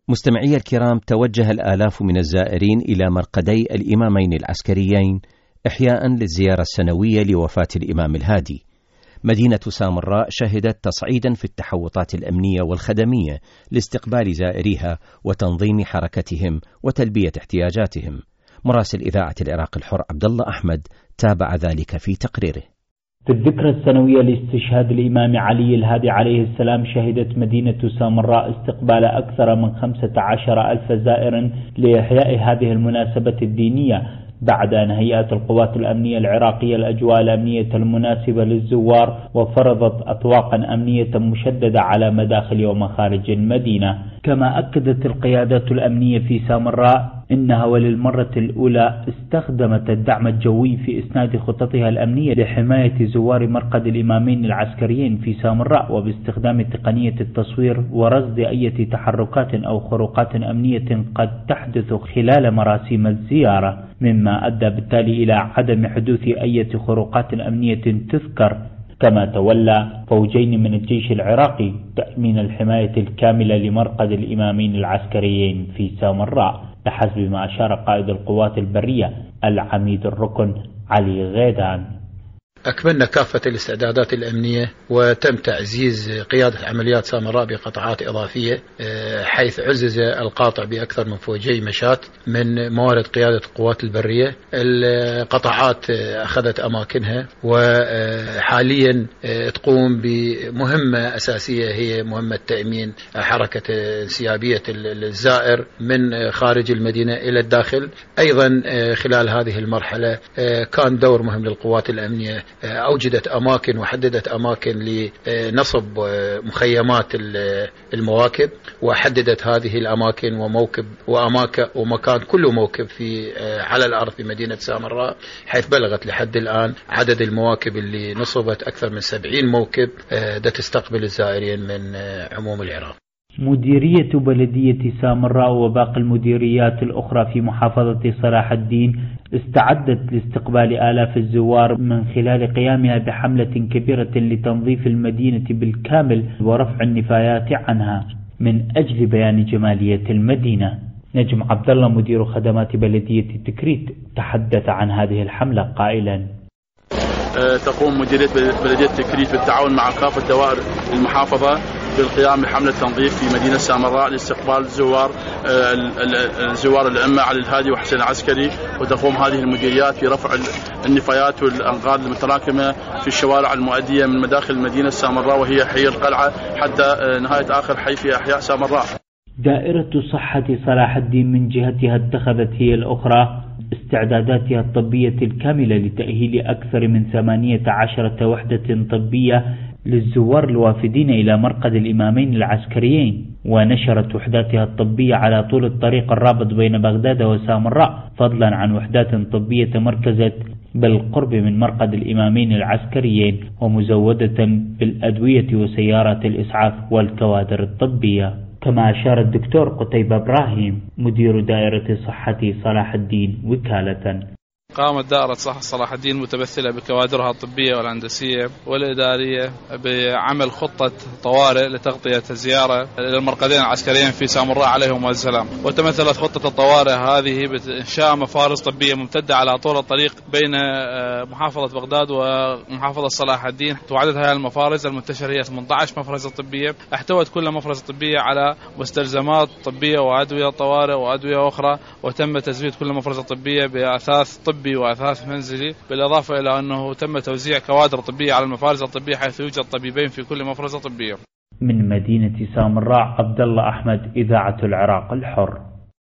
مستمعي الكرام، توجه الآلاف من الزائرين إلى مرقدي الإمامين العسكريين إحياء للزيارة السنوية لوفاة الإمام الهادي. مدينة سامراء شهدت تصعيدا في التحوطات الأمنية والخدمية لاستقبال زائريها وتنظيم حركتهم وتلبية احتياجاتهم. مراسل إذاعة العراق الحر عبد الله أحمد تابع ذلك في تقريره. في الذكرى السنوية لاستشهاد الإمام علي الهادي عليه السلام، شهدت مدينة سامراء استقبال أكثر من 15,000 زائر لإحياء هذه المناسبة الدينية، بعد أن هيأت القوات الأمنية العراقية الأجواء الأمنية المناسبة للزوار وفرضت أطواقا أمنية مشددة على مداخل ومخارج المدينة. كما أكدت القيادات الأمنية في سامراء إنها وللمرة الأولى استخدمت الدعم الجوي في إسناد خططها الأمنية لحماية زوار مرقد الإمامين العسكريين في سامراء، وباستخدام تقنية التصوير ورصد أي تحركات أو خروقات أمنية قد تحدث خلال مراسيم الزيارة، مما أدى بالتالي إلى عدم حدوث أي خروقات أمنية تذكر. كما تولى فوجين من الجيش العراقي تأمين الحماية الكاملة لمرقد الإمامين العسكريين في سامراء، بحسب ما أشار قائد القوات البرية العميد الركن علي غيدان. أكملنا كافة الاستعدادات الأمنية وتم تعزيز قيادة عمليات سامراء بقطعات إضافية، حيث عزز القاطع بأكثر من فوجي مشاة من موارد قيادة القوات البرية. القطعات أخذت أماكنها وحاليا تقوم بمهمة أساسية، هي مهمة تأمين حركة انسيابية الزائر من خارج المدينة إلى الداخل. أيضا خلال هذه المرحلة كان دور مهم للقوات الأمنية، أوجدت أماكن وحددت أماكن لنصب مخيمات المواكب، وحددت هذه الأماكن ومكان كل موكب على الأرض في مدينة سامراء، حيث بلغت لحد الآن عدد المواكب اللي نصبت أكثر من 70 موكب تستقبل الزائرين من عموم العراق. مديرية بلدية سامراء وباقي المديريات الأخرى في محافظة صلاح الدين استعدت لاستقبال آلاف الزوار من خلال قيامها بحملة كبيرة لتنظيف المدينة بالكامل ورفع النفايات عنها من أجل بيان جمالية المدينة. نجم عبد الله مدير خدمات بلدية تكريت تحدث عن هذه الحملة قائلا: تقوم مديرية بلدية تكريت بالتعاون مع كافة دوائر المحافظة بالقيام بحملة تنظيف في مدينة سامراء لاستقبال زوار الأئمة علي الهادي وحسين العسكري، وتقوم هذه المديريات في رفع النفايات والأنقاض المتراكمة في الشوارع المؤدية من مداخل مدينة سامراء، وهي حي القلعة حتى نهاية آخر حي في أحياء سامراء. دائرة صحة صلاح الدين من جهتها اتخذت هي الأخرى استعداداتها الطبية الكاملة لتأهيل أكثر من 18 وحدة طبية للزوار الوافدين إلى مرقد الإمامين العسكريين، ونشرت وحداتها الطبية على طول الطريق الرابط بين بغداد وسامراء، فضلا عن وحدات طبية تمركزت بالقرب من مرقد الإمامين العسكريين ومزودة بالأدوية وسيارات الإسعاف والكوادر الطبية. كما أشار الدكتور قتيبة إبراهيم مدير دائرة صحة صلاح الدين وكالة: قامت دائرة صلاح الدين متمثلة بكوادرها الطبية والهندسية والإدارية بعمل خطة طوارئ لتغطية الزيارة للمرقدين العسكريين في سامراء عليهم السلام. وتمثلت خطة الطوارئ هذه بإنشاء مفارز طبية ممتدة على طول الطريق بين محافظة بغداد ومحافظة صلاح الدين، وعدد هذه المفارز المنتشرة هي 18 مفرزة طبية، احتوت كل مفرزة طبية على مستلزمات طبية وأدوية طوارئ وأدوية أخرى، وتم تزويد كل مفرزة طبية بأثاث طبي وأثاث منزلي، بالإضافة إلى أنه تم توزيع كوادر طبية على المفارز الطبية، حيث يوجد طبيبين في كل مفرزة طبية. من مدينة سامراء عبد الله أحمد، إذاعة العراق الحر.